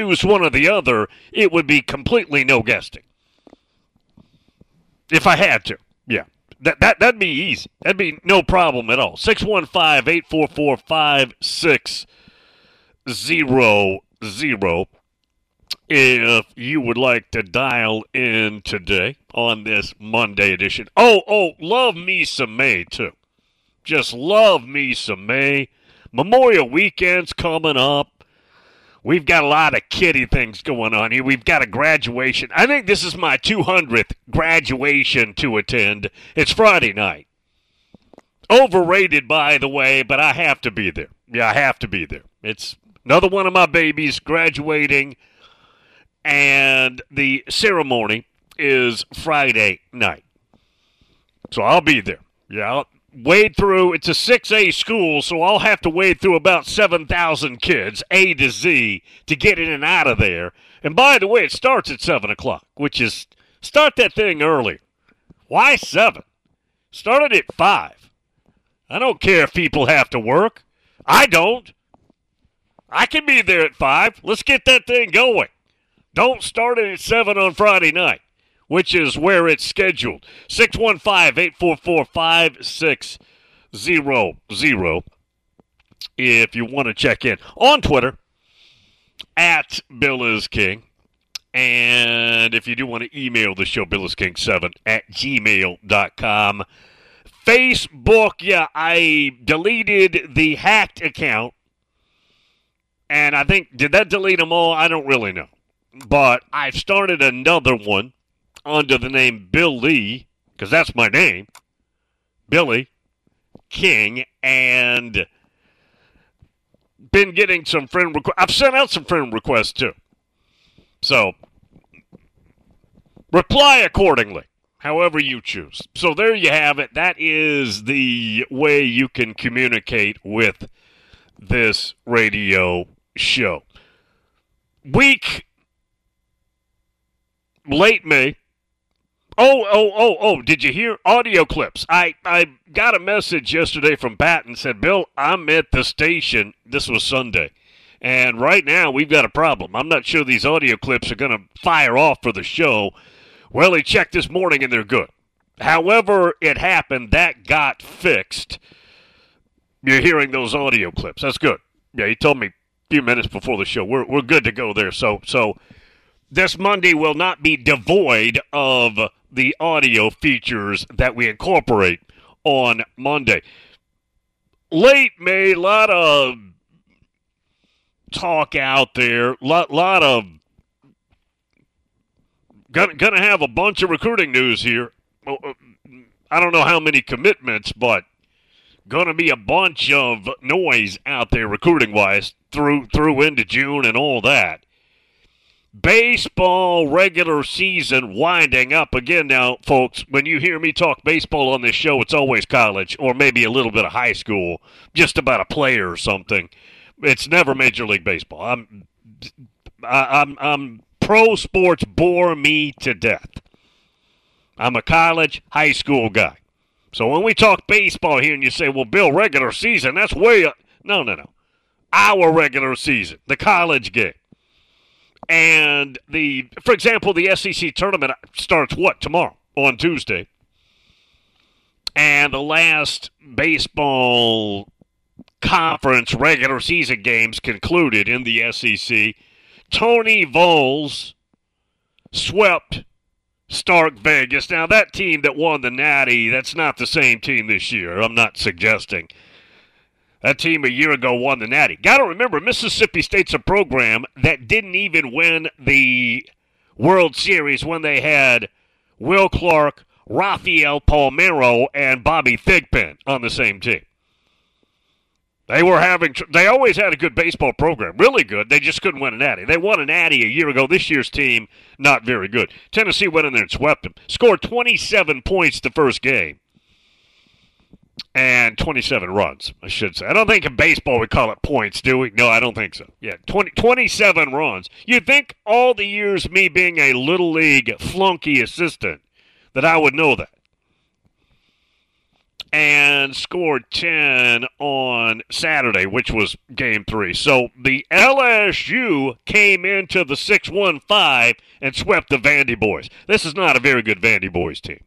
choose one or the other, it would be completely no guesting. If I had to, yeah. That'd be easy. That'd be no problem at all. 615-844-5600 if you would like to dial in today on this Monday edition. Oh, love me some May, too. Just love me some May. Memorial Weekend's coming up. We've got a lot of kiddie things going on here. We've got a graduation. I think this is my 200th graduation to attend. It's Friday night. Overrated, by the way, but I have to be there. Yeah, I have to be there. It's another one of my babies graduating, and the ceremony is Friday night. So I'll be there. Yeah, I'll wade through. It's a 6A school, so I'll have to wade through about 7,000 kids, A to Z, to get in and out of there. And by the way, it starts at 7 o'clock, which is, start that thing early. Why 7? Start it at 5. I don't care if people have to work. I don't. I can be there at 5. Let's get that thing going. Don't start it at 7 on Friday night, which is where it's scheduled. 615-844-5600 if you want to check in. On Twitter, at Bill is King. And if you do want to email the show, billisking7@gmail.com. Facebook, yeah, I deleted the hacked account. And I think, did that delete them all? I don't really know. But I've started another one under the name Bill Lee, because that's my name, Billy King, and been getting some friend requests. I've sent out some friend requests, too. So, reply accordingly, however you choose. So there you have it. That is the way you can communicate with this radio show. Late May. Oh, did you hear audio clips? I got a message yesterday from Pat and said, Bill, I'm at the station. This was Sunday. And right now we've got a problem. I'm not sure these audio clips are going to fire off for the show. Well, he checked this morning and they're good. However it happened, that got fixed. You're hearing those audio clips. That's good. Yeah, he told me a few minutes before the show. We're good to go there. So this Monday will not be devoid of the audio features that we incorporate on Monday. Late May, a lot of talk out there, lot of gonna have a bunch of recruiting news here. I don't know how many commitments, but gonna be a bunch of noise out there recruiting-wise through into June and all that. Baseball regular season winding up again now, folks. When you hear me talk baseball on this show, it's always college or maybe a little bit of high school, just about a player or something. It's never Major League Baseball. I'm pro sports bore me to death. I'm a college, high school guy. So when we talk baseball here and you say, well, Bill, regular season, that's way up. No. Our regular season, the college game. And for example, the SEC tournament starts tomorrow on Tuesday. And the last baseball conference regular season games concluded in the SEC. Tony Vols swept Stark Vegas. Now, that team that won the Natty, that's not the same team this year. I'm not suggesting. That team a year ago won the Natty. Got to remember, Mississippi State's a program that didn't even win the World Series when they had Will Clark, Rafael Palmeiro, and Bobby Thigpen on the same team. They always had a good baseball program, really good. They just couldn't win a Natty. They won a Natty a year ago. This year's team, not very good. Tennessee went in there and swept them. Scored 27 points the first game. And 27 runs, I should say. I don't think in baseball we call it points, do we? No, I don't think so. Yeah, 27 runs. You'd think all the years me being a Little League flunky assistant that I would know that. and scored 10 on Saturday, which was game 3. So the LSU came into the 6-1-5 and swept the Vandy boys. This is not a very good Vandy boys team.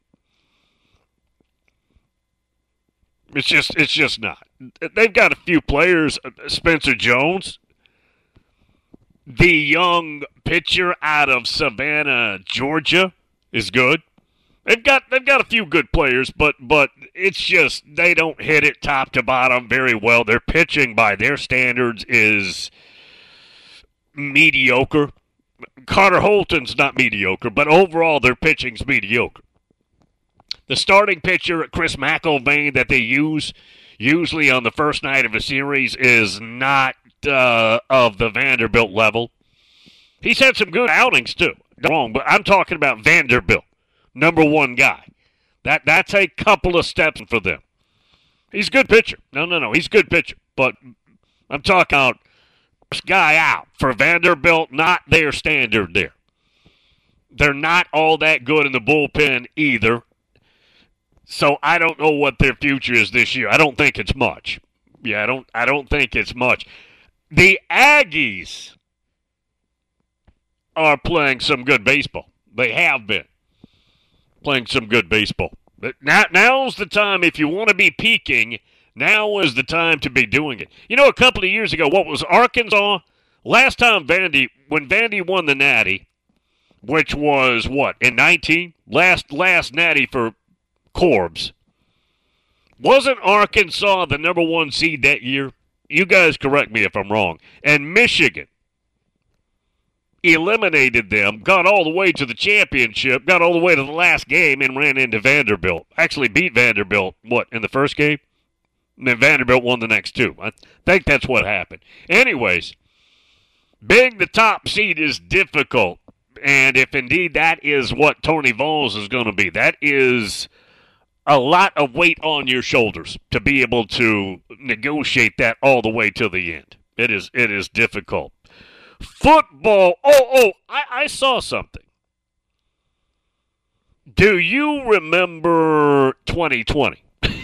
It's just not. They've got a few players. Spencer Jones, the young pitcher out of Savannah, Georgia, is good. They've got a few good players, but it's just they don't hit it top to bottom very well. Their pitching, by their standards, is mediocre. Carter Holton's not mediocre, but overall their pitching's mediocre. The starting pitcher, Chris McIlvain, that they use usually on the first night of a series is not of the Vanderbilt level. He's had some good outings, too. Wrong, but I'm talking about Vanderbilt. Number 1 guy. That's a couple of steps for them. He's a good pitcher. No. He's a good pitcher. But I'm talking about first guy out for Vanderbilt, not their standard there. They're not all that good in the bullpen either. So I don't know what their future is this year. I don't think it's much. Yeah, I don't think it's much. The Aggies are playing some good baseball. They have been playing some good baseball. But now's the time, if you want to be peaking, now is the time to be doing it. You know, a couple of years ago, what was Arkansas? Last time when Vandy won the Natty, which was what, in 19? Last Natty for Corbs. Wasn't Arkansas the number 1 seed that year? You guys correct me if I'm wrong. And Michigan eliminated them, got all the way to the championship, got all the way to the last game, and ran into Vanderbilt. Actually beat Vanderbilt, in the first game? And then Vanderbilt won the next 2. I think that's what happened. Anyways, being the top seed is difficult. And if indeed that is what Tony Vols is going to be, that is a lot of weight on your shoulders to be able to negotiate that all the way to the end. It is difficult. Football. I saw something. Do you remember 2020?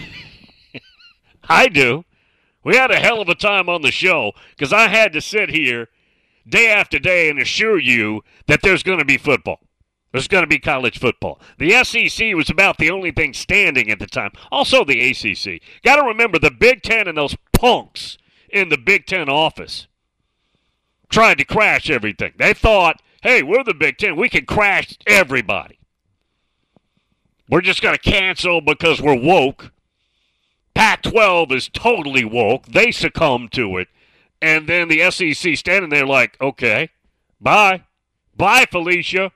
I do. We had a hell of a time on the show because I had to sit here day after day and assure you that there's going to be football. There's going to be college football. The SEC was about the only thing standing at the time. Also the ACC. Got to remember the Big Ten and those punks in the Big Ten office tried to crash everything. They thought, hey, we're the Big Ten. We can crash everybody. We're just going to cancel because we're woke. Pac-12 is totally woke. They succumb to it. And then the SEC standing there like, okay, bye. Bye, Felicia.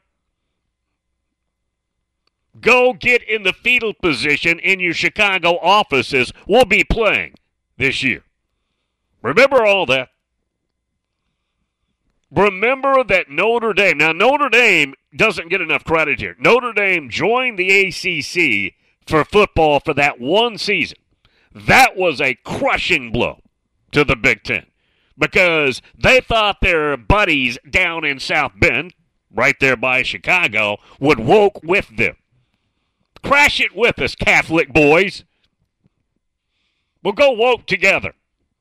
Go get in the fetal position in your Chicago offices. We'll be playing this year. Remember all that. Remember that Notre Dame. Now, Notre Dame doesn't get enough credit here. Notre Dame joined the ACC for football for that one season. That was a crushing blow to the Big Ten because they thought their buddies down in South Bend, right there by Chicago, would woke with them. Crash it with us, Catholic boys. We'll go woke together.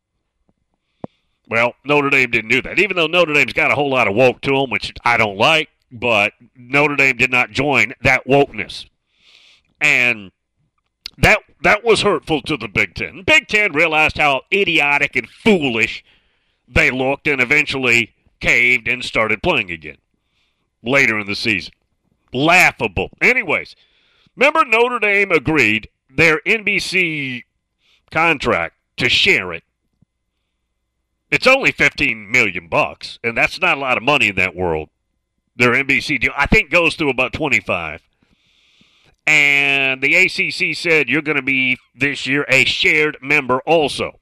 Well, Notre Dame didn't do that, even though Notre Dame's got a whole lot of woke to them, which I don't like, but Notre Dame did not join that wokeness. And that was hurtful to the Big Ten. Big Ten realized how idiotic and foolish they looked and eventually caved and started playing again later in the season. Laughable. Anyways, remember Notre Dame agreed their NBC contract to share it. It's only $15 million, and that's not a lot of money in that world. Their NBC deal, I think, goes through about 25. And the ACC said you're going to be, this year, a shared member also.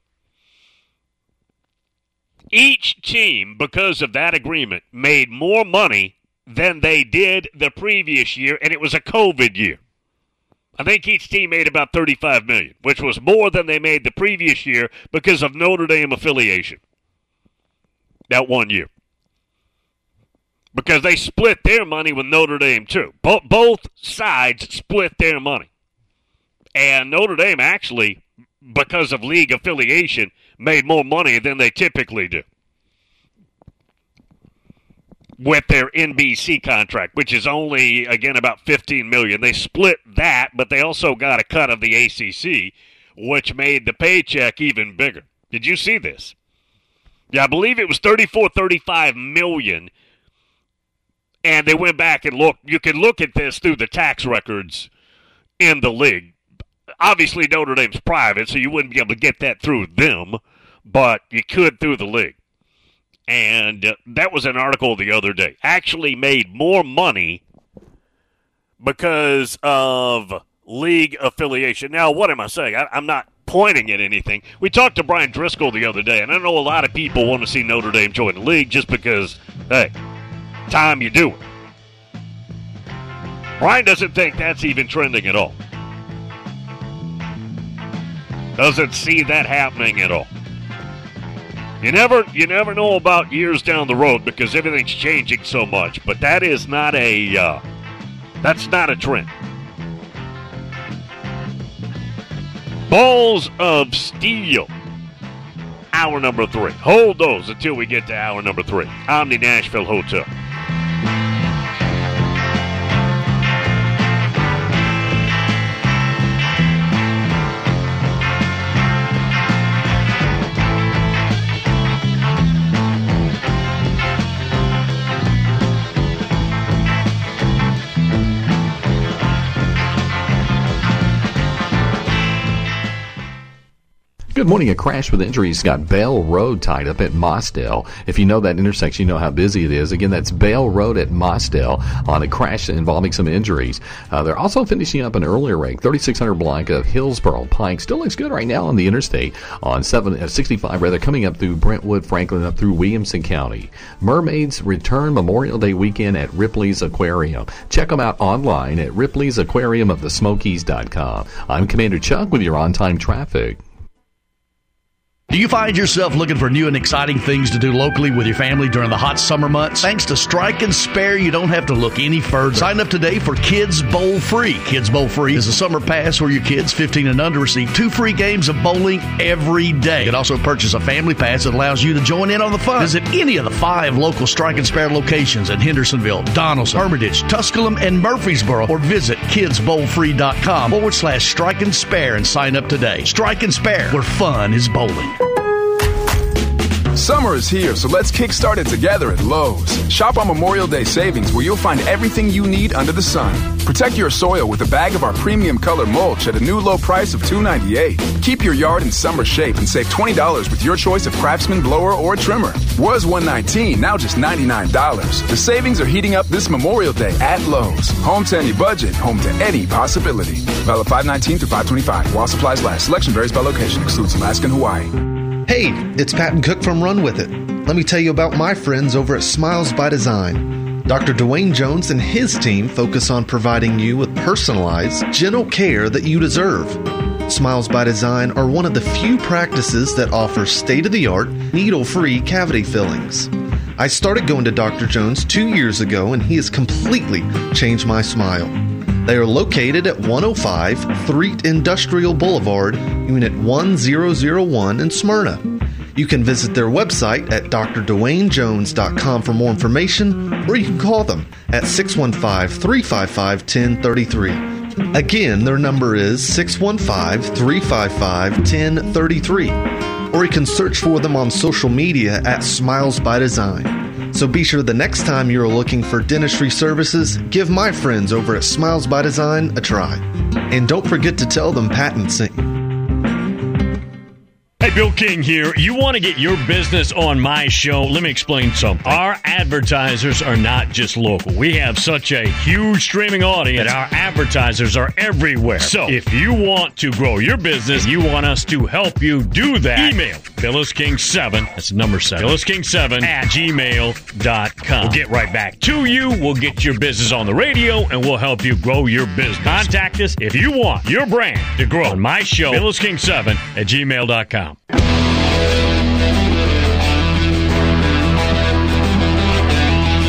Each team, because of that agreement, made more money than they did the previous year, and it was a COVID year. I think each team made about $35 million, which was more than they made the previous year because of Notre Dame affiliation. That 1 year. Because they split their money with Notre Dame, too. Both sides split their money. And Notre Dame actually, because of league affiliation, made more money than they typically do with their NBC contract, which is only, again, about $15 million. They split that, but they also got a cut of the ACC, which made the paycheck even bigger. Did you see this? Yeah, I believe it was $35 million, and they went back and looked. You can look at this through the tax records in the league. Obviously, Notre Dame's private, so you wouldn't be able to get that through them, but you could through the league. And that was an article the other day. Actually made more money because of league affiliation. Now, what am I saying? I'm not pointing at anything. We talked to Brian Driscoll the other day, and I know a lot of people want to see Notre Dame join the league just because, hey, time you do it. Brian doesn't think that's even trending at all. Doesn't see that happening at all. You never know about years down the road because everything's changing so much. But that is not that's not a trend. Balls of Steel. Hour number 3. Hold those until we get to hour number 3. Omni Nashville Hotel. Good morning. A crash with injuries got Bell Road tied up at Mossdale. If you know that intersection, you know how busy it is. Again, that's Bell Road at Mossdale on a crash involving some injuries. They're also finishing up an earlier wreck, 3600 block of Hillsboro Pike. Still looks good right now on the interstate on 65, coming up through Brentwood, Franklin, up through Williamson County. Mermaids return Memorial Day weekend at Ripley's Aquarium. Check them out online at ripleysAquariumofthesmokies.com. I'm Commander Chuck with your on-time traffic. Do you find yourself looking for new and exciting things to do locally with your family during the hot summer months? Thanks to Strike and Spare, you don't have to look any further. Sign up today for Kids Bowl Free. Kids Bowl Free is a summer pass where your kids 15 and under receive 2 free games of bowling every day. You can also purchase a family pass that allows you to join in on the fun. Visit any of the 5 local Strike and Spare locations in Hendersonville, Donaldson, Hermitage, Tusculum, and Murfreesboro, or visit kidsbowlfree.com/Strike and Spare and sign up today. Strike and Spare, where fun is bowling. Summer is here, so let's kickstart it together at Lowe's. Shop on Memorial Day savings where you'll find everything you need under the sun. Protect your soil with a bag of our premium color mulch at a new low price of $2.98. Keep your yard in summer shape and save $20 with your choice of Craftsman blower or trimmer. Was $119, now just $99. The savings are heating up this Memorial Day at Lowe's. Home to any budget, home to any possibility. Valid 5/19 through 5/25. While supplies last. Selection varies by location. Excludes Alaska and Hawaii. Hey, it's Patton Cook from Run With It. Let me tell you about my friends over at Smiles by Design. Dr. Dwayne Jones and his team focus on providing you with personalized, gentle care that you deserve. Smiles by Design are one of the few practices that offer state-of-the-art, needle-free cavity fillings. I started going to Dr. Jones 2 years ago, and he has completely changed my smile. They are located at 105 Threet Industrial Boulevard, Unit 1001 in Smyrna. You can visit their website at drdwaynejones.com for more information, or you can call them at 615-355-1033. Again, their number is 615-355-1033. Or you can search for them on social media at Smiles by Design. So be sure the next time you're looking for dentistry services, give my friends over at Smiles by Design a try. And don't forget to tell them Patton sent you. Hey, Bill King here. You want to get your business on my show? Let me explain something. Our advertisers are not just local. We have such a huge streaming audience that our advertisers are everywhere. So if you want to grow your business, you want us to help you do that, email BillisKing7, that's number 7, BillisKing7 at gmail.com. We'll get right back to you. We'll get your business on the radio, and we'll help you grow your business. Contact us if you want your brand to grow on my show, BillisKing7 at gmail.com.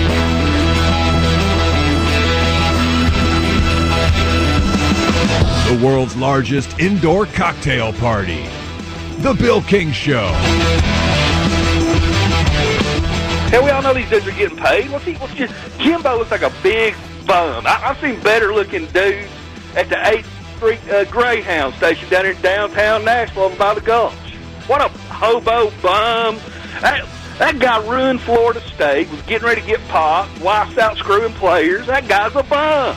The world's largest indoor cocktail party. The Bill King Show. Hell, we all know these dudes are getting paid. Jimbo looks like a big bum. I've seen better-looking dudes at the 8th Street Greyhound station down here in downtown Nashville by the Gulch. What a hobo bum. That guy ruined Florida State, was getting ready to get popped, wife's out screwing players. That guy's a bum.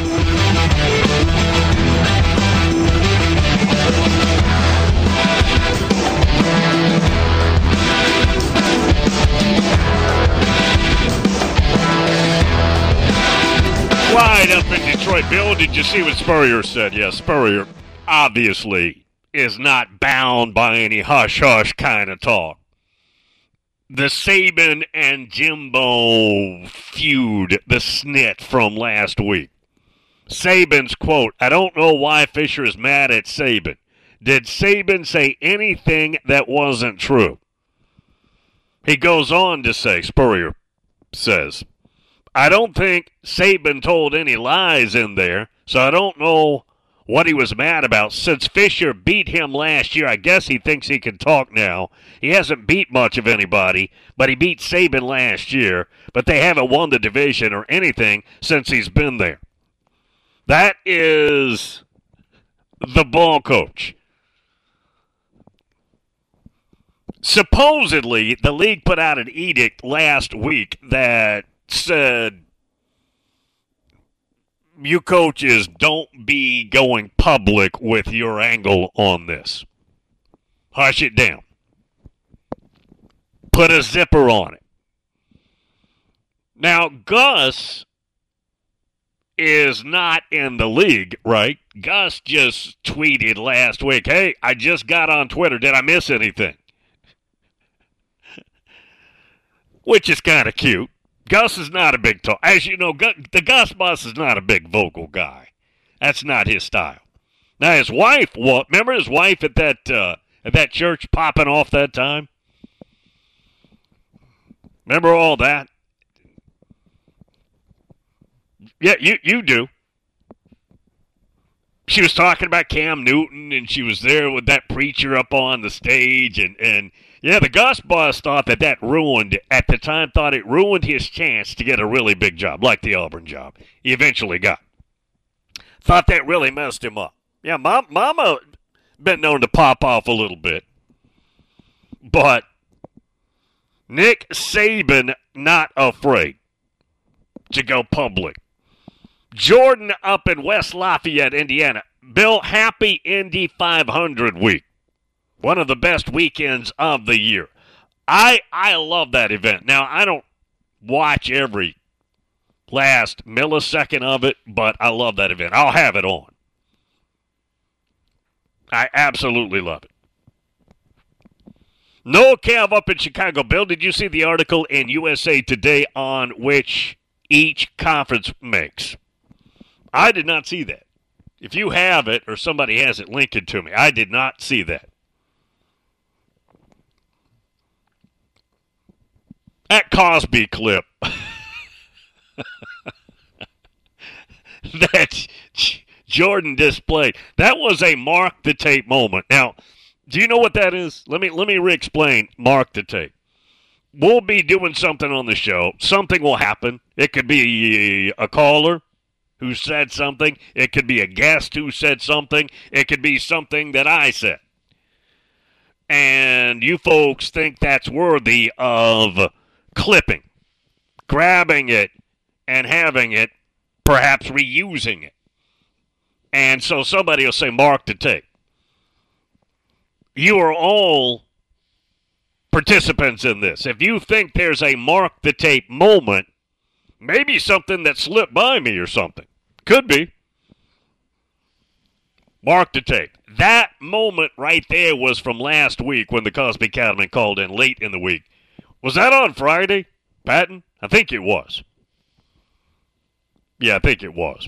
Wide up in Detroit. Bill, did you see what Spurrier said? Yes, Spurrier obviously is not bound by any hush-hush kind of talk. The Saban and Jimbo feud, the snit from last week. Saban's quote, "I don't know why Fisher is mad at Saban. Did Saban say anything that wasn't true?" He goes on to say, Spurrier says, "I don't think Saban told any lies in there, so I don't know what he was mad about. Since Fisher beat him last year, I guess he thinks he can talk now. He hasn't beat much of anybody, but he beat Saban last year, but they haven't won the division or anything since he's been there." That is the ball coach. Supposedly, the league put out an edict last week that said, you coaches don't be going public with your angle on this. Hush it down. Put a zipper on it. Now, Gus is not in the league, right? Gus just tweeted last week, "Hey, I just got on Twitter. Did I miss anything?" Which is kind of cute. Gus is not a big talk. As you know, the Gus Bus is not a big vocal guy. That's not his style. Now, his wife, remember his wife at that church popping off that time? Remember all that? Yeah, you do. She was talking about Cam Newton, and she was there with that preacher up on the stage, and yeah, the Gus Bus thought that ruined, at the time, thought it ruined his chance to get a really big job, like the Auburn job he eventually got. Thought that really messed him up. Yeah, Mama been known to pop off a little bit. But Nick Saban not afraid to go public. Jordan up in West Lafayette, Indiana. Bill, happy Indy 500 week. One of the best weekends of the year. I love that event. Now, I don't watch every last millisecond of it, but I love that event. I'll have it on. I absolutely love it. Noah Cav up in Chicago. Bill, did you see the article in USA Today on which each conference makes? I did not see that. If you have it or somebody has it, link it to me. I did not see that. That Cosby clip that Jordan displayed, that was a mark the tape moment. Now, do you know what that is? Let me re-explain mark the tape. We'll be doing something on the show. Something will happen. It could be a caller who said something. It could be a guest who said something. It could be something that I said. And you folks think that's worthy of clipping, grabbing it, and having it, perhaps reusing it. And so somebody will say, mark the tape. You are all participants in this. If you think there's a mark the tape moment, maybe something that slipped by me or something. Could be. Mark the tape. That moment right there was from last week when the Cosby Cattleman called in late in the week. Was that on Friday, Patton? I think it was. Yeah, I think it was.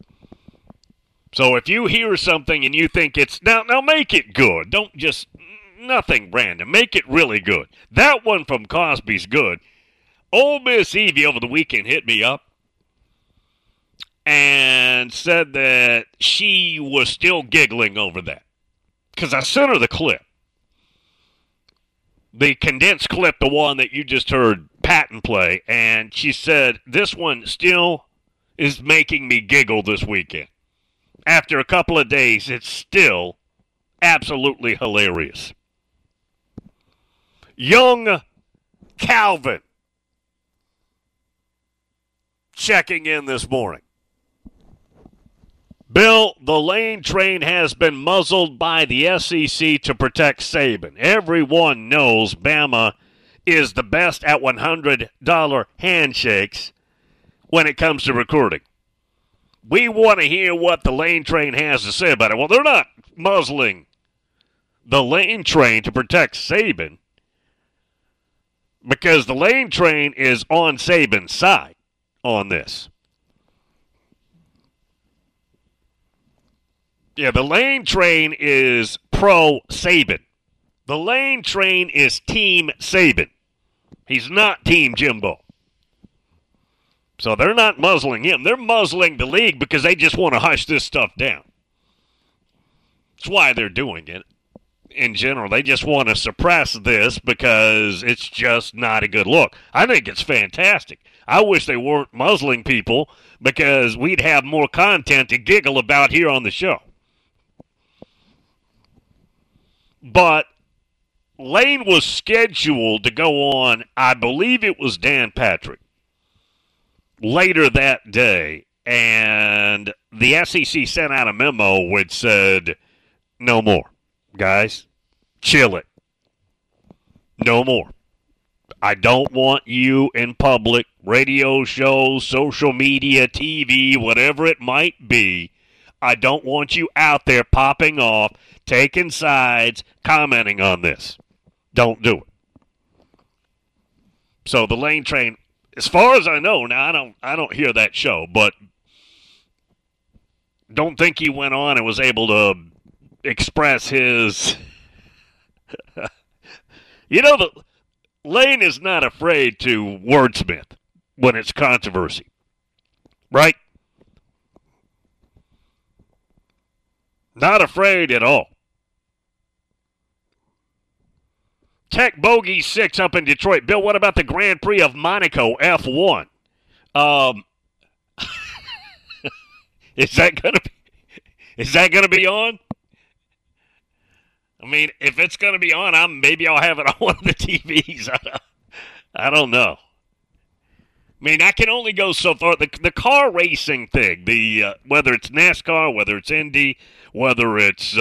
So if you hear something and you think it's... Now make it good. Don't just... Nothing random. Make it really good. That one from Cosby's good. Ole Miss Evie over the weekend hit me up. and said that she was still giggling over that. Because I sent her the clip. The condensed clip, the one that you just heard Patton play, and she said, this one still is making me giggle this weekend. After a couple of days, it's still absolutely hilarious. Young Calvin checking in this morning. Bill, the Lane train has been muzzled by the SEC to protect Saban. Everyone knows Bama is the best at $100 handshakes when it comes to recruiting. We want to hear what the Lane train has to say about it. Well, they're not muzzling the Lane train to protect Saban because the Lane train is on Saban's side on this. Yeah, the Lane train is pro-Saban. The Lane train is Team Saban. He's not Team Jimbo. So they're not muzzling him. They're muzzling the league because they just want to hush this stuff down. That's why they're doing it. In general, they just want to suppress this because it's just not a good look. I think it's fantastic. I wish they weren't muzzling people because we'd have more content to giggle about here on the show. But Lane was scheduled to go on, I believe it was Dan Patrick, later that day, and the SEC sent out a memo which said, no more, guys, chill it, no more. I don't want you in public, radio shows, social media, TV, whatever it might be. I don't want you out there popping off, taking sides, commenting on this. Don't do it. So the Lane train, as far as I know, now I don't hear that show, but don't think he went on and was able to express his the Lane is not afraid to wordsmith when it's controversy. Right? Not afraid at all. Tech Bogey 6 up in Detroit. Bill, what about the Grand Prix of Monaco F1? Is that gonna be on? I mean, if it's gonna be on, maybe I'll have it on one of the TVs. I don't know. I mean, I can only go so far. The car racing thing, whether it's NASCAR, whether it's Indy, whether it's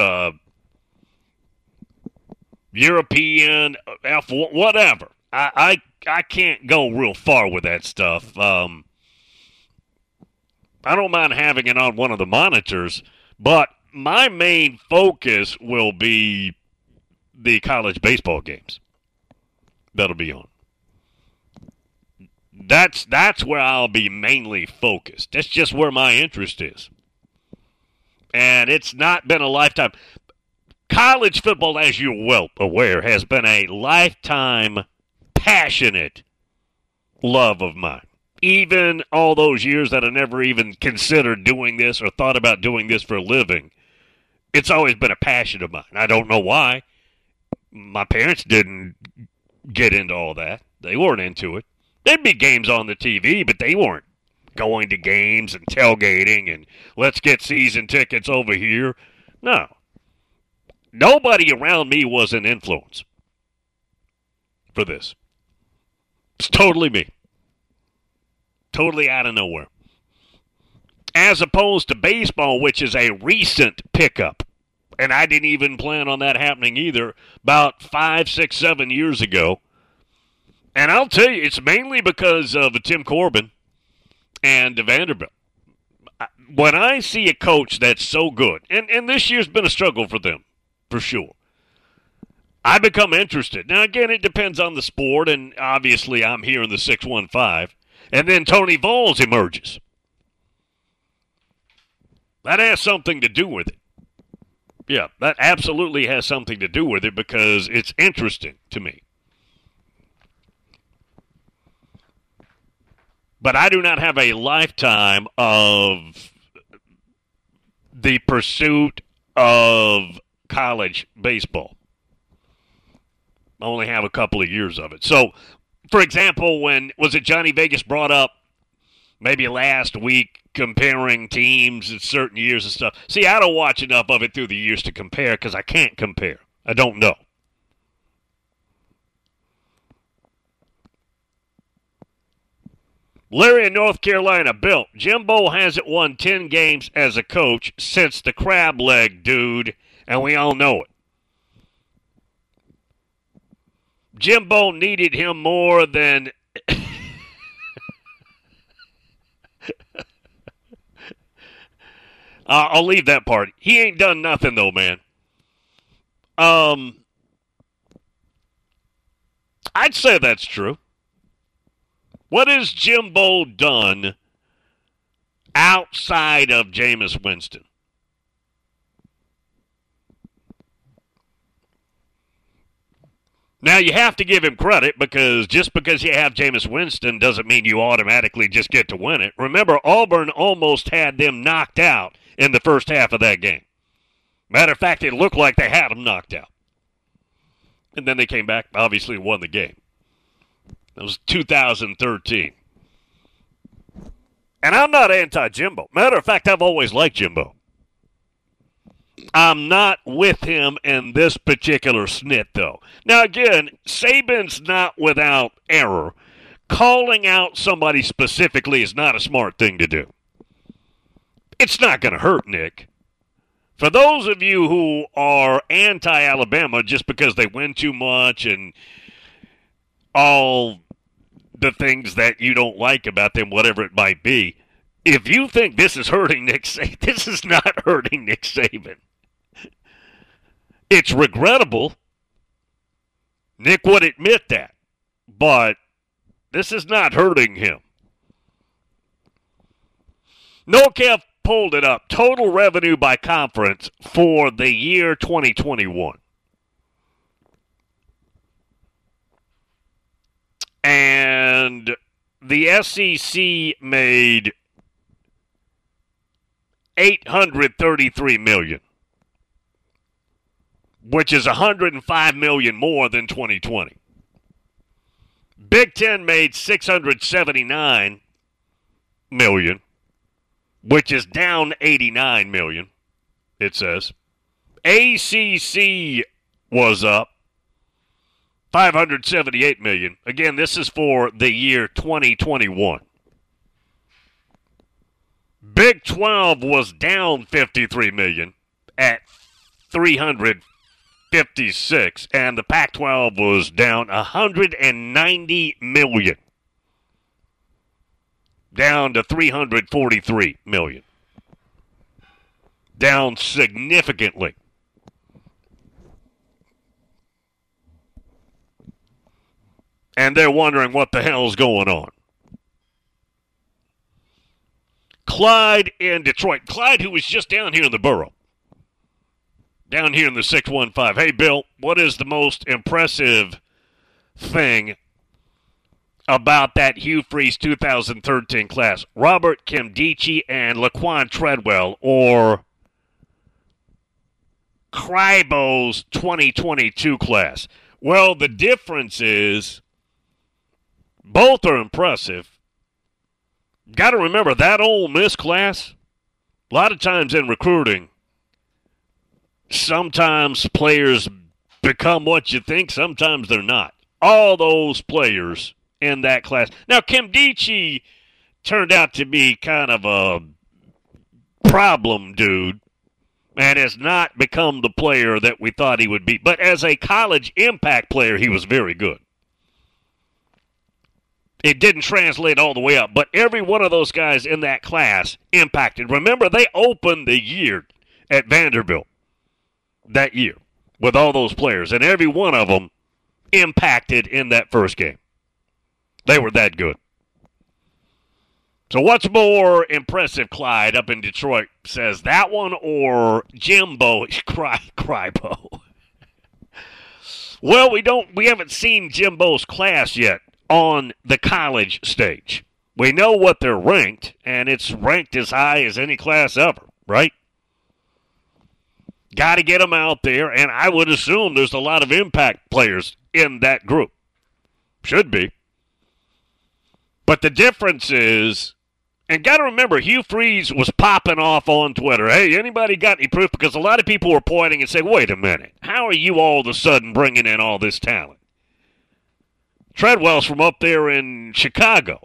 European, F1, whatever. I can't go real far with that stuff. I don't mind having it on one of the monitors, but my main focus will be the college baseball games that'll be on. That's where I'll be mainly focused. That's just where my interest is. And it's not been a lifetime. College football, as you're well aware, has been a lifetime passionate love of mine. Even all those years that I never even considered doing this or thought about doing this for a living, it's always been a passion of mine. I don't know why. My parents didn't get into all that. They weren't into it. There'd be games on the TV, but they weren't going to games and tailgating and let's get season tickets over here. No. Nobody around me was an influence for this. It's totally me. Totally out of nowhere. As opposed to baseball, which is a recent pickup. And I didn't even plan on that happening either. About 5, 6, 7 years ago. And I'll tell you, it's mainly because of Tim Corbin and Vanderbilt. When I see a coach that's so good, and this year's been a struggle for them, for sure, I become interested. Now, again, it depends on the sport, and obviously I'm here in the 615. And then Tony Vols emerges. That has something to do with it. Yeah, that absolutely has something to do with it because it's interesting to me. But I do not have a lifetime of the pursuit of college baseball. I only have a couple of years of it. So, for example, was it Johnny Vegas brought up maybe last week comparing teams in certain years and stuff? See, I don't watch enough of it through the years to compare because I can't compare. I don't know. Larry in North Carolina, Bill, Jimbo hasn't won 10 games as a coach since the crab leg dude, and we all know it. Jimbo needed him more than... I'll leave that part. He ain't done nothing, though, man. I'd say that's true. What has Jimbo done outside of Jameis Winston? Now, you have to give him credit because just because you have Jameis Winston doesn't mean you automatically just get to win it. Remember, Auburn almost had them knocked out in the first half of that game. Matter of fact, it looked like they had them knocked out. And then they came back, obviously won the game. That was 2013. And I'm not anti-Jimbo. Matter of fact, I've always liked Jimbo. I'm not with him in this particular snit, though. Now, again, Saban's not without error. Calling out somebody specifically is not a smart thing to do. It's not going to hurt, Nick. For those of you who are anti-Alabama just because they win too much and all the things that you don't like about them, whatever it might be, if you think this is hurting Nick Saban, this is not hurting Nick Saban. It's regrettable. Nick would admit that. But this is not hurting him. NoCap pulled it up. Total revenue by conference for the year 2021. And the SEC made $833 million, which is $105 million more than 2020. Big Ten made $679 million, which is down $89 million, it says. ACC was up $578 million. Again, this is for the year 2021. Big 12 was down $53 million at $356, and the Pac-12 was down $190 million, down to $343 million, down significantly. And they're wondering what the hell's going on. Clyde in Detroit. Clyde, who was just down here in the borough. Down here in the 615. Hey, Bill, what is the most impressive thing about that Hugh Freeze 2013 class? Robert Kimdichie and Laquan Treadwell, or Crybo's 2022 class? Well, the difference is both are impressive. Got to remember, that Ole Miss class, a lot of times in recruiting, sometimes players become what you think, sometimes they're not. All those players in that class. Now, Kimdichie turned out to be kind of a problem dude and has not become the player that we thought he would be. But as a college impact player, he was very good. It didn't translate all the way up, but every one of those guys in that class impacted. Remember, they opened the year at Vanderbilt that year with all those players, and every one of them impacted in that first game. They were that good. So what's more impressive, Clyde, up in Detroit, says that one or Jimbo? Crybo. Well, we haven't seen Jimbo's class yet on the college stage. We know what they're ranked, and it's ranked as high as any class ever, right? Got to get them out there, and I would assume there's a lot of impact players in that group. Should be. But the difference is, and got to remember, Hugh Freeze was popping off on Twitter. Hey, anybody got any proof? Because a lot of people were pointing and saying, wait a minute, how are you all of a sudden bringing in all this talent? Treadwell's from up there in Chicago.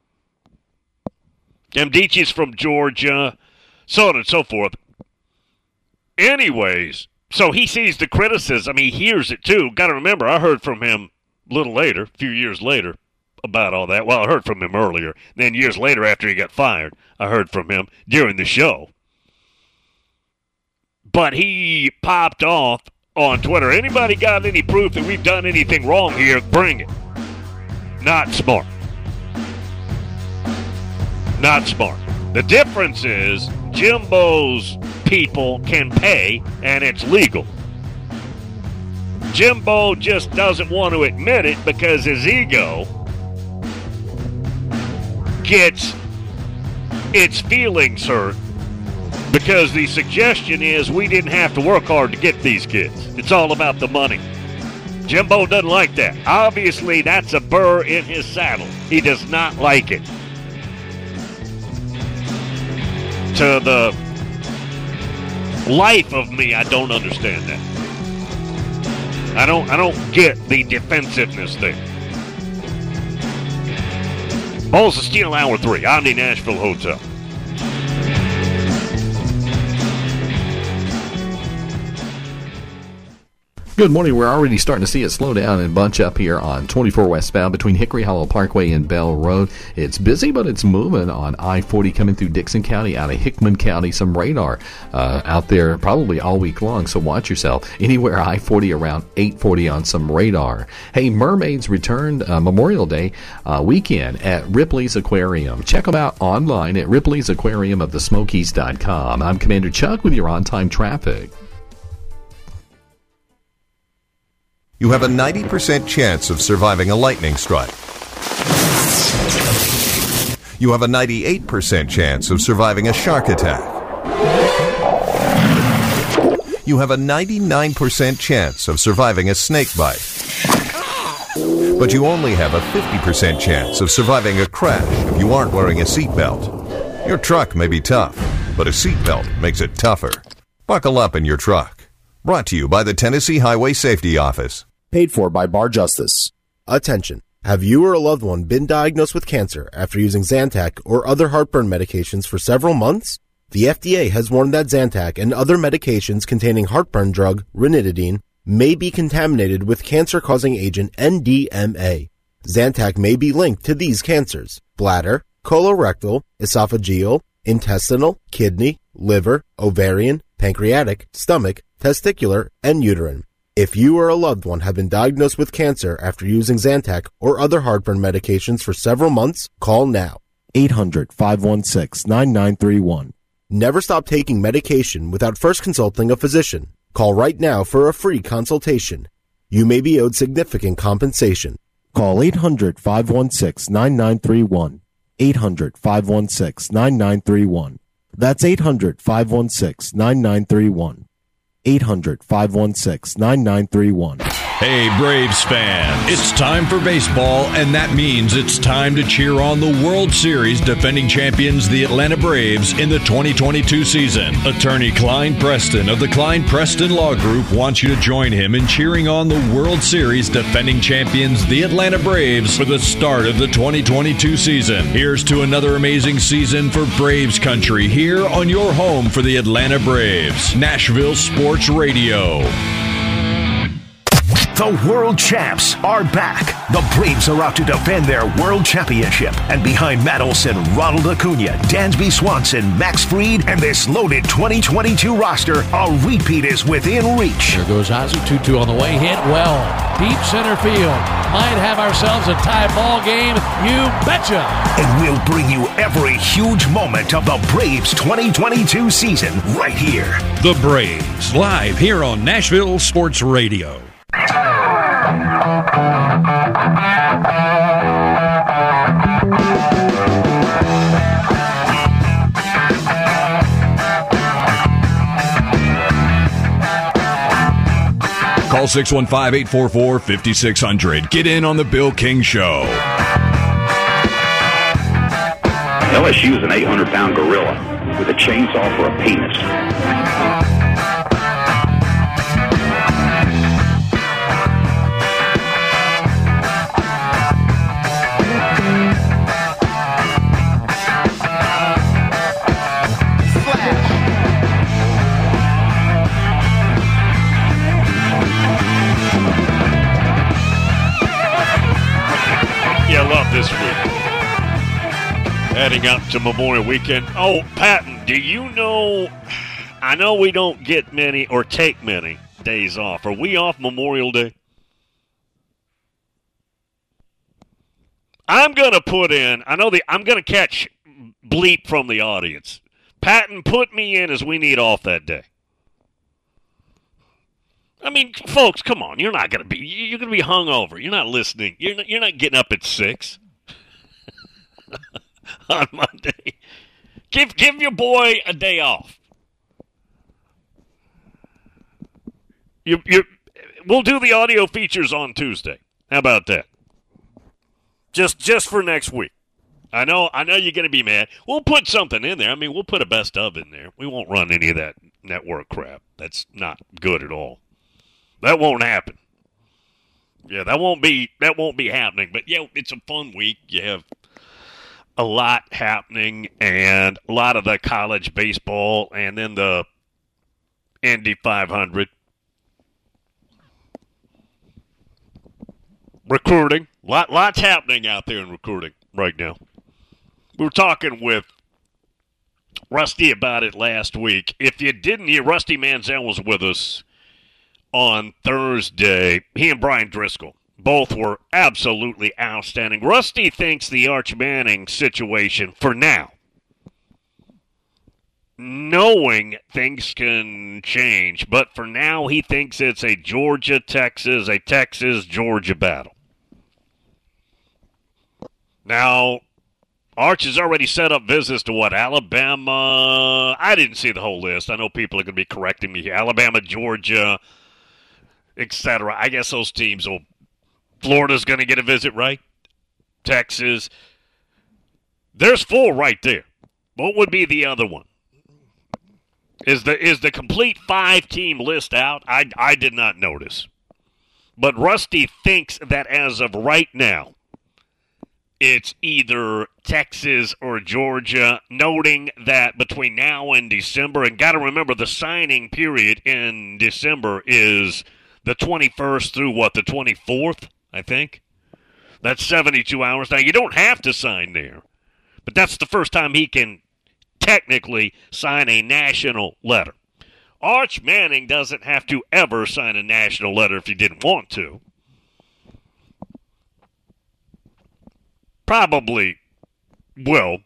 Mdici's from Georgia, so on and so forth. Anyways, so he sees the criticism. He hears it, too. Got to remember, I heard from him a little later, a few years later, about all that. Well, I heard from him earlier. Then years later, after he got fired, I heard from him during the show. But he popped off on Twitter. Anybody got any proof that we've done anything wrong here? Bring it. Not smart. Not smart. The difference is Jimbo's people can pay, and it's legal. Jimbo just doesn't want to admit it because his ego gets its feelings hurt because the suggestion is we didn't have to work hard to get these kids. It's all about the money. Jimbo doesn't like that. Obviously, that's a burr in his saddle. He does not like it. To the life of me, I don't understand that. I don't get the defensiveness there. Balls of Steel, Hour 3, Omni Nashville Hotel. Good morning. We're already starting to see it slow down and bunch up here on 24 westbound between Hickory Hollow Parkway and Bell Road. It's busy, but it's moving on I-40 coming through Dixon County, out of Hickman County. Some radar out there probably all week long, so watch yourself. Anywhere I-40 around 840 on some radar. Hey, Mermaids returned Memorial Day weekend at Ripley's Aquarium. Check them out online at Ripley's Aquarium of the Smokies.com. I'm Commander Chuck with your on-time traffic. You have a 90% chance of surviving a lightning strike. You have a 98% chance of surviving a shark attack. You have a 99% chance of surviving a snake bite. But you only have a 50% chance of surviving a crash if you aren't wearing a seatbelt. Your truck may be tough, but a seatbelt makes it tougher. Buckle up in your truck. Brought to you by the Tennessee Highway Safety Office. Paid for by Bar Justice. Attention. Have you or a loved one been diagnosed with cancer after using Zantac or other heartburn medications for several months? The FDA has warned that Zantac and other medications containing heartburn drug, ranitidine, may be contaminated with cancer-causing agent NDMA. Zantac may be linked to these cancers: bladder, colorectal, esophageal, intestinal, kidney, liver, ovarian, pancreatic, stomach, testicular, and uterine. If you or a loved one have been diagnosed with cancer after using Zantac or other heartburn medications for several months, call now. 800-516-9931. Never stop taking medication without first consulting a physician. Call right now for a free consultation. You may be owed significant compensation. Call 800-516-9931. 800-516-9931. That's 800-516-9931. 800-516-9931. Hey, Braves fan, it's time for baseball, and that means it's time to cheer on the World Series defending champions, the Atlanta Braves, in the 2022 season. Attorney Klein Preston of the Klein Preston Law Group wants you to join him in cheering on the World Series defending champions, the Atlanta Braves, for the start of the 2022 season. Here's to another amazing season for Braves country here on your home for the Atlanta Braves. Nashville Sports Radio. The world champs are back. The Braves are out to defend their world championship. And behind Matt Olson, Ronald Acuna, Dansby Swanson, Max Fried, and this loaded 2022 roster, a repeat is within reach. Here goes Ozzie, 2-2 on the way, hit well. Deep center field. Might have ourselves a tie ball game. You betcha. And we'll bring you every huge moment of the Braves 2022 season right here. The Braves, live here on Nashville Sports Radio. Call 615-844-5600. Get in on the Bill King Show. LSU is an 800-pound gorilla with a chainsaw for a penis. Yeah, I love this week. Heading up to Memorial Weekend. Oh, Patton, do you know, I know we don't get many or take many days off. Are we off Memorial Day? I'm going to put in, I'm going to catch bleep from the audience. Patton, put me in as we need off that day. I mean, folks, come on. You're going to be hungover. You're not listening. You're not getting up at 6 on Monday. Give your boy a day off. We'll do the audio features on Tuesday. How about that? Just for next week. I know you're going to be mad. We'll put something in there. I mean, we'll put a best of in there. We won't run any of that network crap. That's not good at all. That won't happen. Yeah, that won't be happening. But yeah, it's a fun week. You have a lot happening, and a lot of the college baseball, and then the Indy 500. Recruiting. Lots happening out there in recruiting right now. We were talking with Rusty about it last week. If you didn't hear, Rusty Manziel was with us on Thursday. He and Brian Driscoll both were absolutely outstanding. Rusty thinks the Arch Manning situation, for now, knowing things can change, but for now he thinks it's a Texas-Georgia battle. Now, Arch has already set up visits to Alabama? I didn't see the whole list. I know people are going to be correcting me here. Alabama, Georgia, etc. I guess those teams will. Florida's going to get a visit, right? Texas. There's 4 right there. What would be the other one? Is the complete 5-team list out? I did not notice. But Rusty thinks that as of right now, it's either Texas or Georgia, noting that between now and December, and got to remember the signing period in December is the 21st through the 24th, I think. That's 72 hours. Now, you don't have to sign there, but that's the first time he can technically sign a national letter. Arch Manning doesn't have to ever sign a national letter if he didn't want to. Probably will.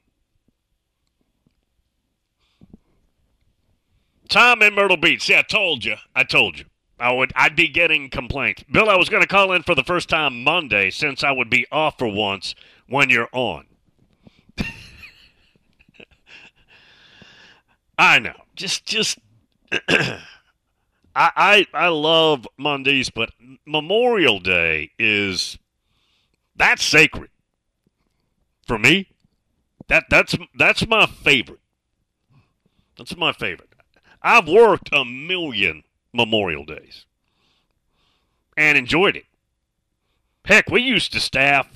Tom in Myrtle Beach. See, I told you. I'd be getting complaints. Bill, I was going to call in for the first time Monday since I would be off for once when you're on. I know. Just I love Mondays, but Memorial Day that's sacred. For me, that's my favorite. That's my favorite. I've worked a million Memorial Days and enjoyed it. Heck, we used to staff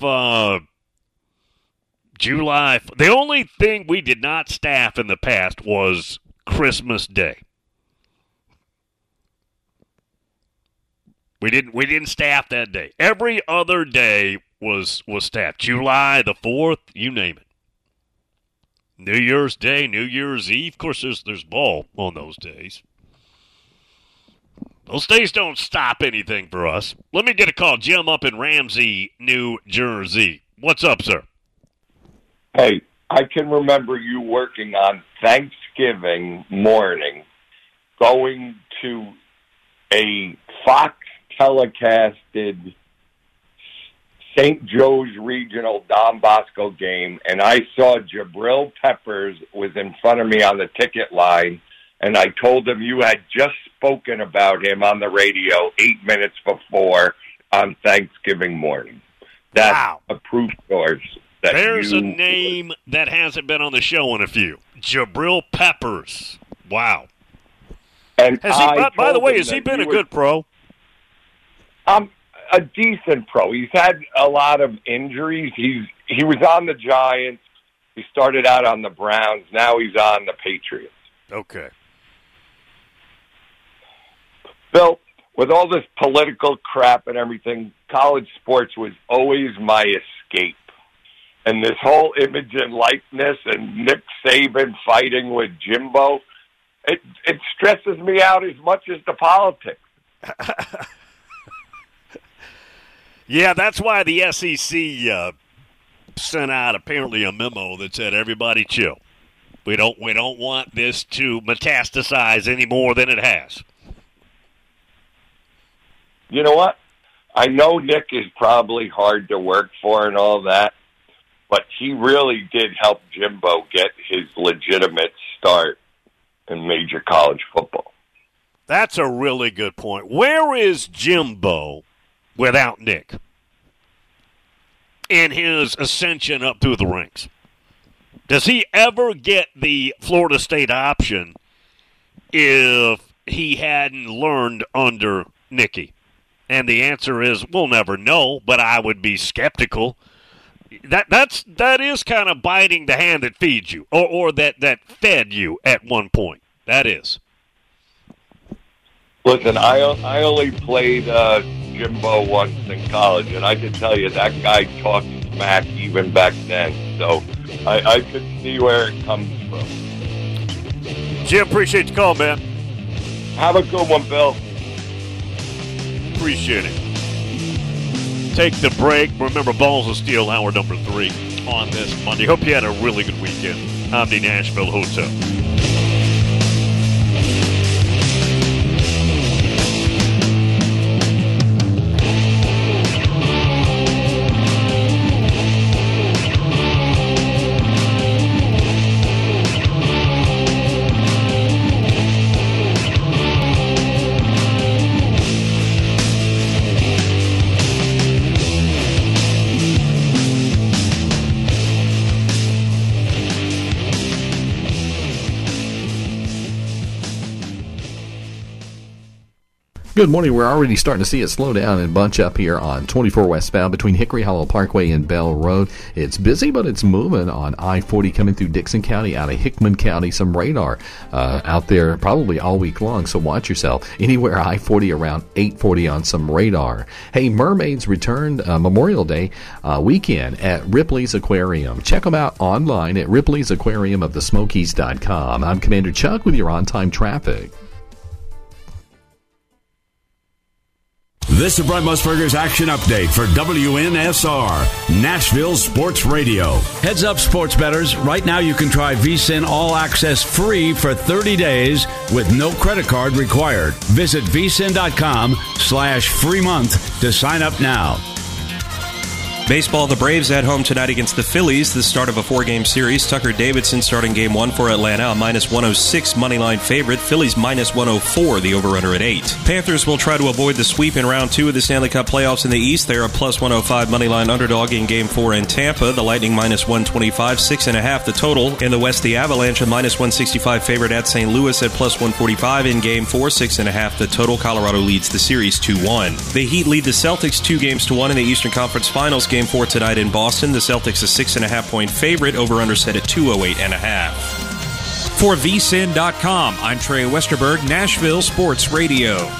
July. The only thing we did not staff in the past was Christmas Day. We didn't staff that day. Every other day was staffed. July the 4th, you name it. New Year's Day, New Year's Eve. Of course, there's ball on those days. Those days don't stop anything for us. Let me get a call. Jim up in Ramsey, New Jersey. What's up, sir? Hey, I can remember you working on Thanksgiving morning, going to a Fox telecasted St. Joe's Regional Don Bosco game, and I saw Jabril Peppers was in front of me on the ticket line and I told him you had just spoken about him on the radio 8 minutes before on Thanksgiving morning. That's a proof source. There's a name that hasn't been on the show in a few. Jabril Peppers. Wow. And by the way, has he been a good pro? A decent pro. He's had a lot of injuries. He was on the Giants. He started out on the Browns. Now he's on the Patriots. Okay. Bill, with all this political crap and everything, college sports was always my escape. And this whole image and likeness and Nick Saban fighting with Jimbo, it stresses me out as much as the politics. Yeah, that's why the SEC sent out apparently a memo that said, everybody chill. We don't want this to metastasize any more than it has. You know what? I know Nick is probably hard to work for and all that, but he really did help Jimbo get his legitimate start in major college football. That's a really good point. Where is Jimbo without Nick in his ascension up through the ranks? Does he ever get the Florida State option if he hadn't learned under Nicky? And the answer is, we'll never know, but I would be skeptical. That is kind of biting the hand that feeds you, or that fed you at one point. That is. Listen, I only played Jimbo once in college, and I can tell you that guy talked smack even back then. So I could see where it comes from. Jim, appreciate your call, man. Have a good one, Bill. Appreciate it. Take the break. Remember, Balls of Steel, hour number 3 on this Monday. Hope you had a really good weekend. Omni Nashville Hotel. Good morning. We're already starting to see it slow down and bunch up here on 24 westbound between Hickory Hollow Parkway and Bell Road. It's busy, but it's moving on I-40 coming through Dixon County, out of Hickman County. Some radar out there probably all week long, so watch yourself. Anywhere I-40 around 840 on some radar. Hey, Mermaids returned Memorial Day weekend at Ripley's Aquarium. Check them out online at Ripley'sAquariumofthesmokies.com. I'm Commander Chuck with your on-time traffic. This is Brent Musburger's Action Update for WNSR, Nashville Sports Radio. Heads up, sports bettors. Right now you can try VSiN All Access free for 30 days with no credit card required. Visit vsin.com/free month to sign up now. Baseball, the Braves at home tonight against the Phillies, the start of a 4-game series. Tucker Davidson starting game 1 for Atlanta, a -106 moneyline favorite. Phillies -104, the over-under at 8. Panthers will try to avoid the sweep in round 2 of the Stanley Cup playoffs in the East. They're a +105 moneyline underdog in game 4 in Tampa. The Lightning -125, 6.5 the total. In the West, the Avalanche a -165 favorite at St. Louis at +145 in game 4, 6.5 the total. Colorado leads the series 2-1. The Heat lead the Celtics 2-1 in the Eastern Conference Finals. Game 4 tonight in Boston. The Celtics a 6.5-point favorite. Over-under set at 208.5. For vsin.com, I'm Trey Westerberg, Nashville Sports Radio.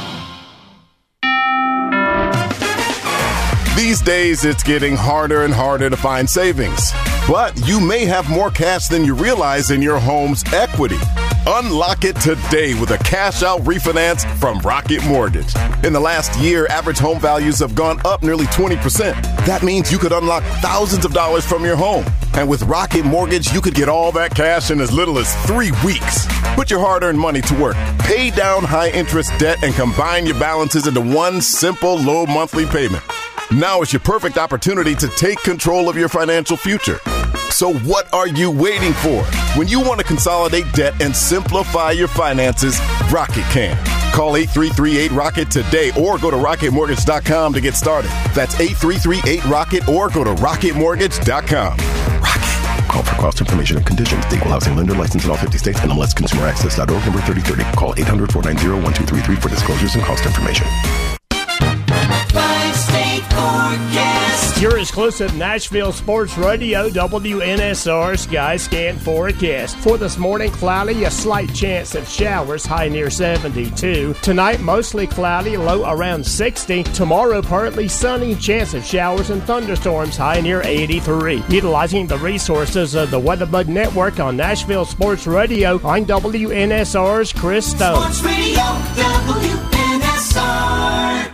These days, it's getting harder and harder to find savings. But you may have more cash than you realize in your home's equity. Unlock it today with a cash-out refinance from Rocket Mortgage. In the last year, average home values have gone up nearly 20%. That means you could unlock thousands of dollars from your home. And with Rocket Mortgage, you could get all that cash in as little as 3 weeks. Put your hard-earned money to work. Pay down high-interest debt and combine your balances into one simple, low monthly payment. Now is your perfect opportunity to take control of your financial future. So what are you waiting for? When you want to consolidate debt and simplify your finances, Rocket can. Call 8338-ROCKET today or go to rocketmortgage.com to get started. That's 8338-ROCKET or go to rocketmortgage.com. Rocket. Call for cost information and conditions. The Equal Housing Lender, licensed in all 50 states, NMLSconsumeraccess.org, number 3030. Call 800-490-1233 for disclosures and cost information. Five-state forecast. Your exclusive Nashville Sports Radio WNSR Sky Scan forecast. For this morning, cloudy, a slight chance of showers, high near 72. Tonight, mostly cloudy, low around 60. Tomorrow, partly sunny, chance of showers and thunderstorms, high near 83. Utilizing the resources of the WeatherBug Network on Nashville Sports Radio, I'm WNSR's Chris Stone. Sports Radio WNSR.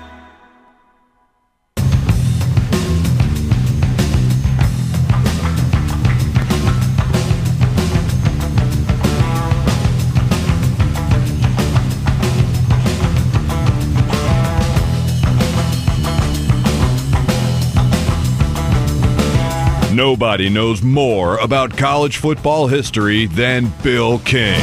Nobody knows more about college football history than Bill King.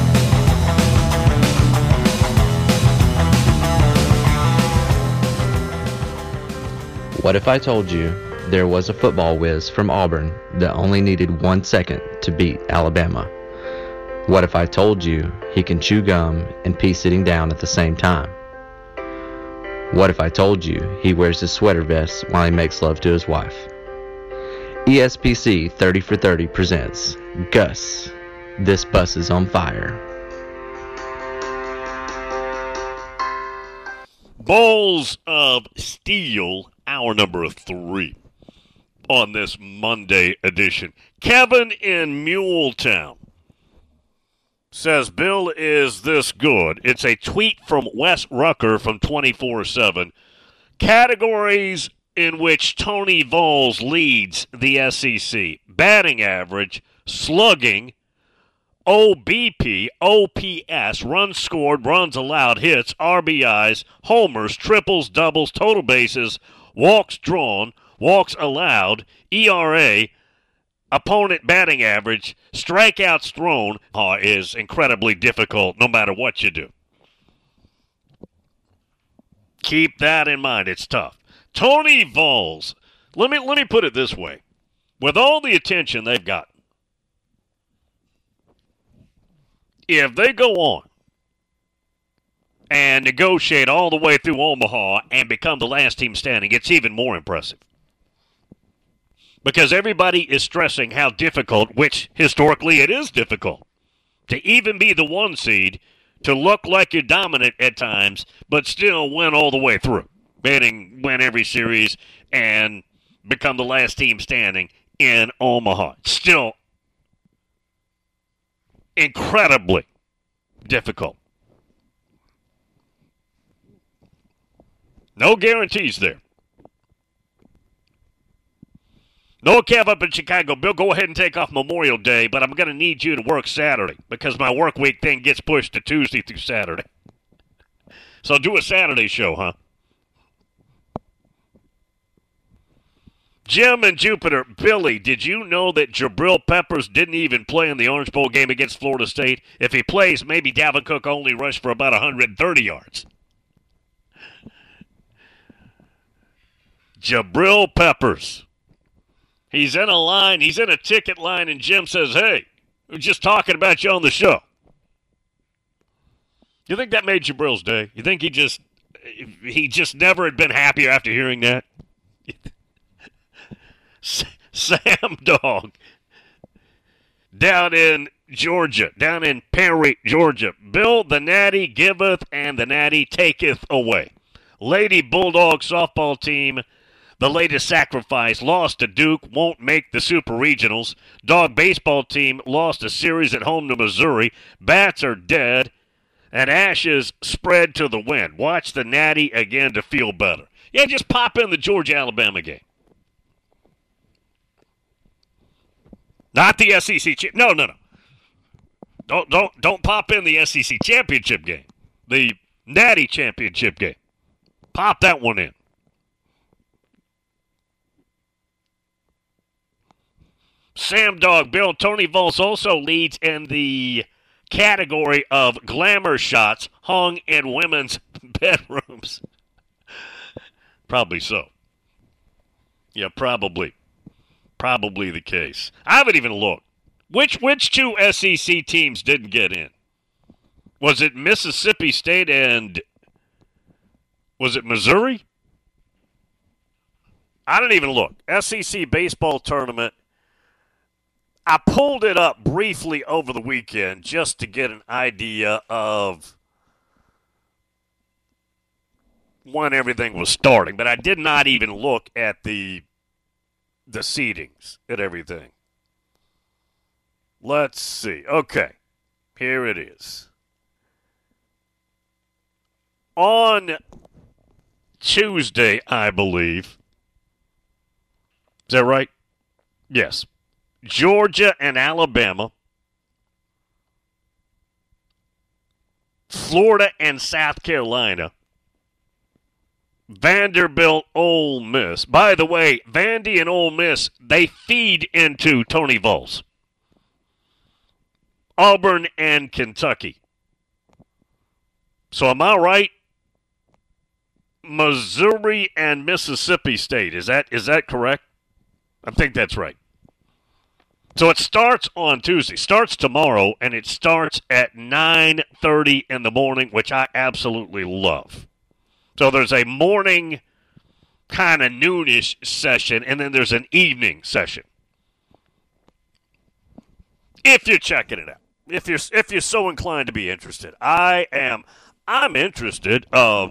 What if I told you there was a football whiz from Auburn that only needed 1 second to beat Alabama? What if I told you he can chew gum and pee sitting down at the same time? What if I told you he wears his sweater vest while he makes love to his wife? ESPC 30 for 30 presents Gus, This Bus is on Fire. Balls of Steel, hour number 3 on this Monday edition. Kevin in Muletown says, Bill is this good. It's a tweet from Wes Rucker from 24/7. Categories in which Tony Vols leads the SEC: batting average, slugging, OBP, OPS, runs scored, runs allowed, hits, RBIs, homers, triples, doubles, total bases, walks drawn, walks allowed, ERA, opponent batting average, strikeouts thrown. Is incredibly difficult no matter what you do. Keep that in mind. It's tough. Tony Vols, let me put it this way. With all the attention they've gotten, if they go on and negotiate all the way through Omaha and become the last team standing, it's even more impressive. Because everybody is stressing how difficult, which historically it is difficult, to even be the 1 seed, to look like you're dominant at times, but still win all the way through. Win every series and become the last team standing in Omaha. Still incredibly difficult. No guarantees there. No, Kev up in Chicago. Bill, go ahead and take off Memorial Day, but I'm going to need you to work Saturday because my work week thing gets pushed to Tuesday through Saturday. So do a Saturday show, huh? Jim and Jupiter, Billy, did you know that Jabril Peppers didn't even play in the Orange Bowl game against Florida State? If he plays, maybe Dalvin Cook only rushed for about 130 yards. Jabril Peppers. He's in a line, he's in a ticket line, and Jim says, hey, we're just talking about you on the show. You think that made Jabril's day? You think he just never had been happier after hearing that? Sam Dog, down in Georgia, down in Perry, Georgia. Bill, the Natty giveth and the Natty taketh away. Lady Bulldog softball team, the latest sacrifice, lost to Duke, won't make the Super Regionals. Dog baseball team lost a series at home to Missouri. Bats are dead, and ashes spread to the wind. Watch the Natty again to feel better. Yeah, just pop in the Georgia-Alabama game. Not the SEC. No. Don't pop in the SEC championship game. The Natty championship game. Pop that one in. Sam Dog Bill, Tony Vols also leads in the category of glamour shots hung in women's bedrooms. Probably so. Yeah, probably. Probably the case. I haven't even looked. Which two SEC teams didn't get in? Was it Mississippi State and was it Missouri? I didn't even look. SEC baseball tournament. I pulled it up briefly over the weekend just to get an idea of when everything was starting, but I did not even look at the seedings and everything. Let's see. Okay, here it is. On Tuesday, I believe. Is that right? Yes. Georgia and Alabama. Florida and South Carolina. Vanderbilt, Ole Miss. By the way, Vandy and Ole Miss, they feed into Tony Vols. Auburn and Kentucky. So am I right? Missouri and Mississippi State. Is that correct? I think that's right. So it starts on Tuesday. Starts tomorrow, and it starts at 9:30 in the morning, which I absolutely love. So there's a morning kind of noonish session, and then there's an evening session. If you're checking it out. If you're so inclined to be interested. I'm interested. I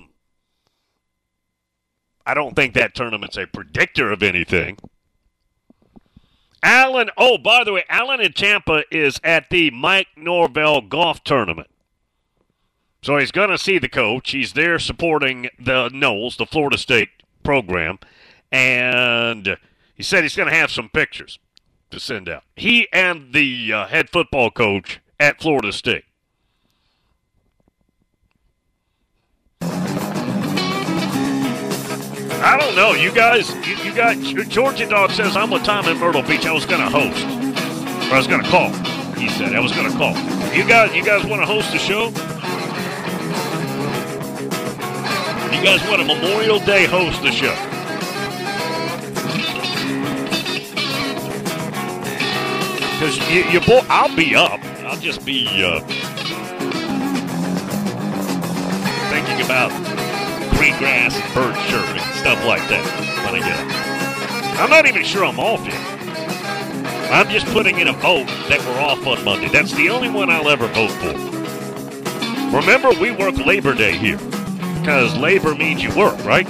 don't think that tournament's a predictor of anything. Allen, oh, by the way, Allen in Tampa is at the Mike Norvell golf tournament. So he's going to see the coach. He's there supporting the Noles, the Florida State program. And he said he's going to have some pictures to send out. He and the head football coach at Florida State. I don't know. You guys, Georgia Dog says, I'm with Tom in Myrtle Beach. I was going to host. Or I was going to call. He said, I was going to call. You guys want to host the show? You guys want to Memorial Day host the show? Because I'll be up. I'll just be thinking about green grass and bird chirping and stuff like that when I get up. I'm not even sure I'm off yet. I'm just putting in a vote that we're off on Monday. That's the only one I'll ever vote for. Remember, we work Labor Day here because labor means you work, right?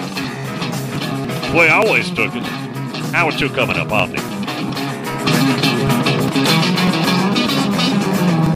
The way I always took it. Hour 2 coming up, Omni.